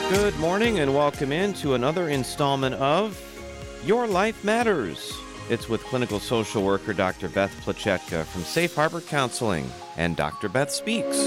Good morning and welcome into another installment of Your Life Matters. It's with clinical social worker Dr. Beth Plachetka from Safe Harbor Counseling and Dr. Beth Speaks.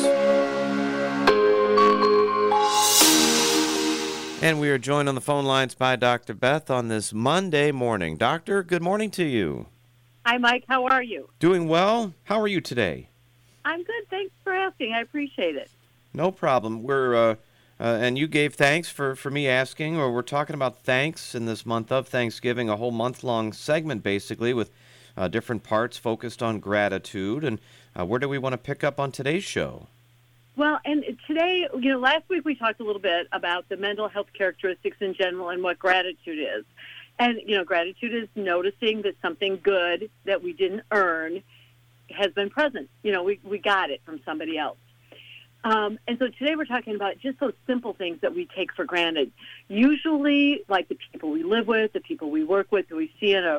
And we are joined on the phone lines by Dr. Beth on this Monday morning. Doctor, good morning to you. Hi, Mike. How are you? Doing well. How are you today? I'm good. Thanks for asking. I appreciate it. No problem. And you gave thanks for me asking, or we're talking about thanks in this month of Thanksgiving, a whole month-long segment basically with different parts focused on gratitude. And where do we want to pick up on today's show? Well, and today, last week we talked a little bit about the mental health characteristics in general and what gratitude is. And, gratitude is noticing that something good that we didn't earn has been present. We got it from somebody else. And so today we're talking about just those simple things that we take for granted. Usually, like the people we live with, the people we work with, that we see on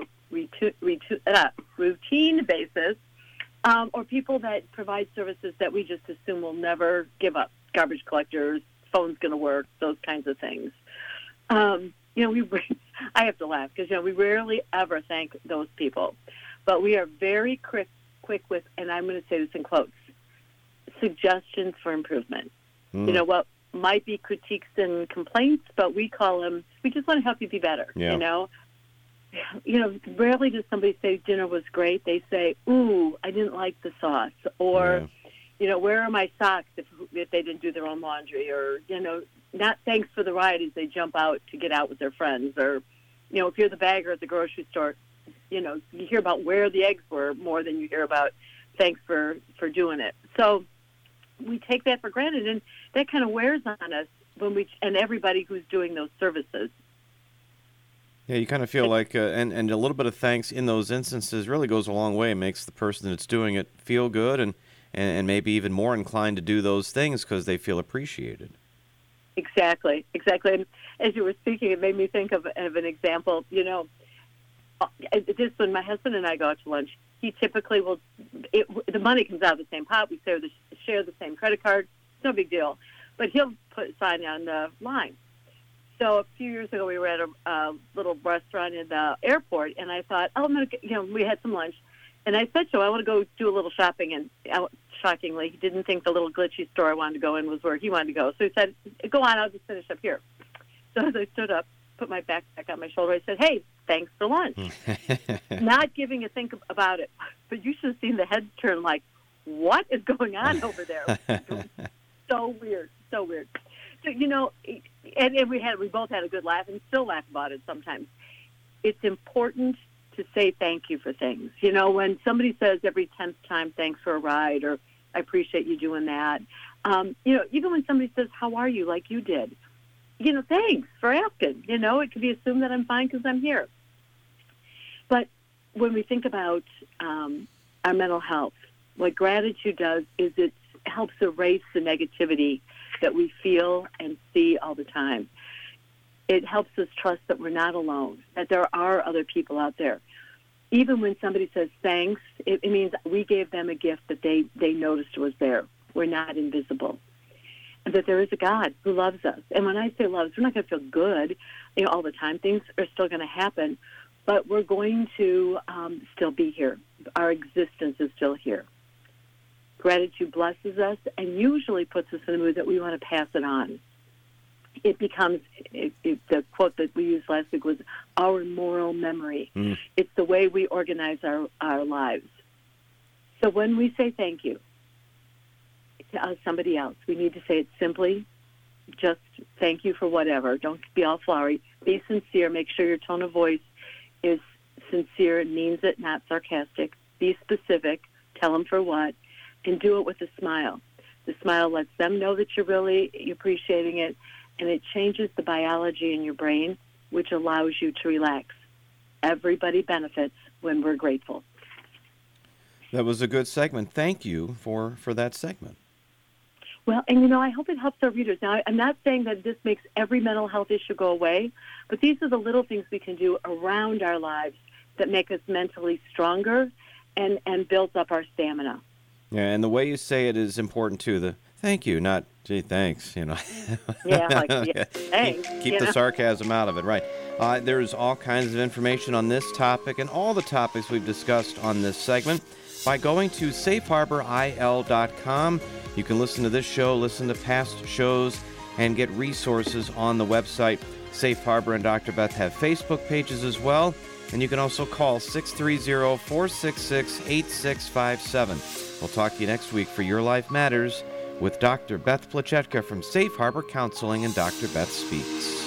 a routine basis, or people that provide services that we just assume will never give up. Garbage collectors, phone's going to work, those kinds of things. I have to laugh because, we rarely ever thank those people. But we are very quick with, and I'm going to say this in quotes, suggestions for improvement. What might be critiques and complaints, but we call them, we just want to help you be better. Yeah. Rarely does somebody say dinner was great. They say, ooh, I didn't like the sauce. Or, where are my socks if they didn't do their own laundry? Or, not thanks for the ride as they jump out to get out with their friends. Or, if you're the bagger at the grocery store, you hear about where the eggs were more than you hear about thanks for doing it. So we take that for granted, and that kind of wears on us and everybody who's doing those services. Yeah, you kind of feel like, and a little bit of thanks in those instances really goes a long way. It makes the person that's doing it feel good and maybe even more inclined to do those things because they feel appreciated. Exactly. And as you were speaking, it made me think of an example. Just when my husband and I go out to lunch, he typically will, the money comes out of the same pot. We share the same credit card. It's no big deal. But he'll put a sign on the line. So a few years ago, we were at a little restaurant in the airport, and I thought, we had some lunch. And I said, I want to go do a little shopping. And shockingly, he didn't think the little glitchy store I wanted to go in was where he wanted to go. So he said, go on, I'll just finish up here. So as I stood up, put my backpack on my shoulder, I said, hey, thanks for lunch. Not giving a think about it. But you should have seen the heads turn like, what is going on over there? So weird. So, and we both had a good laugh and still laugh about it sometimes. It's important to say thank you for things. When somebody says every 10th time, thanks for a ride, or I appreciate you doing that. Even when somebody says, how are you, like you did, thanks for asking. It could be assumed that I'm fine because I'm here. But when we think about our mental health, what gratitude does is it helps erase the negativity that we feel and see all the time. It helps us trust that we're not alone, that there are other people out there. Even when somebody says thanks, it means we gave them a gift that they noticed was there. We're not invisible. And that there is a God who loves us. And when I say loves, we're not going to feel good all the time. Things are still going to happen, but we're going to still be here. Our existence is still here. Gratitude blesses us and usually puts us in a mood that we want to pass it on. It becomes, the quote that we used last week was, our moral memory. It's the way we organize our lives. So when we say thank you to somebody else, we need to say it simply, just thank you for whatever. Don't be all flowery. Be sincere. Make sure your tone of voice is sincere and means it, not sarcastic. Be specific. Tell them for what. And do it with a smile. The smile lets them know that you're really appreciating it, and it changes the biology in your brain, which allows you to relax. Everybody benefits when we're grateful. That was a good segment. Thank you for that segment. Well, and I hope it helps our readers. Now, I'm not saying that this makes every mental health issue go away, but these are the little things we can do around our lives that make us mentally stronger and builds up our stamina. Yeah, and the way you say it is important too. The thank you, not Gee, thanks. Yeah, like, yeah, thanks. Keep the sarcasm out of it, right? There's all kinds of information on this topic and all the topics we've discussed on this segment by going to safeharboril.com. You can listen to this show, listen to past shows, and get resources on the website. Safe Harbor and Dr. Beth have Facebook pages as well, and you can also call 630-466-8657. We'll talk to you next week for Your Life Matters with Dr. Beth Plachetka from Safe Harbor Counseling and Dr. Beth Speaks.